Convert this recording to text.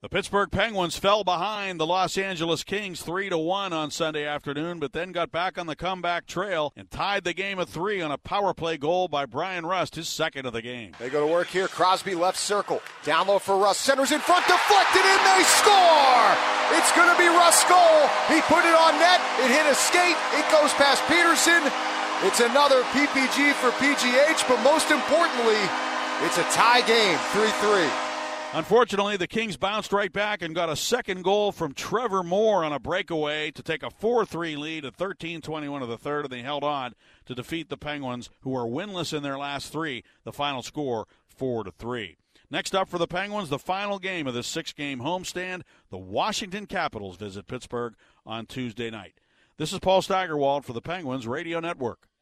The Pittsburgh Penguins fell behind the Los Angeles Kings 3-1 on Sunday afternoon, but then got back on the comeback trail and tied the game at 3 on a power play goal by Brian Rust, his second of the game. They go to work here. Crosby left circle. Down low for Rust. Centers in front, deflected in, they score! It's going to be Rust's goal. He put it on net. It hit a skate. It goes past Peterson. It's another PPG for PGH, but most importantly, it's a tie game, 3-3. Unfortunately, the Kings bounced right back and got a second goal from Trevor Moore on a breakaway to take a 4-3 lead at 13:21 of the third, and they held on to defeat the Penguins, who are winless in their last 3. The final score, 4-3. Next up for the Penguins, the final game of this 6-game homestand. The Washington Capitals visit Pittsburgh on Tuesday night. This is Paul Steigerwald for the Penguins Radio Network.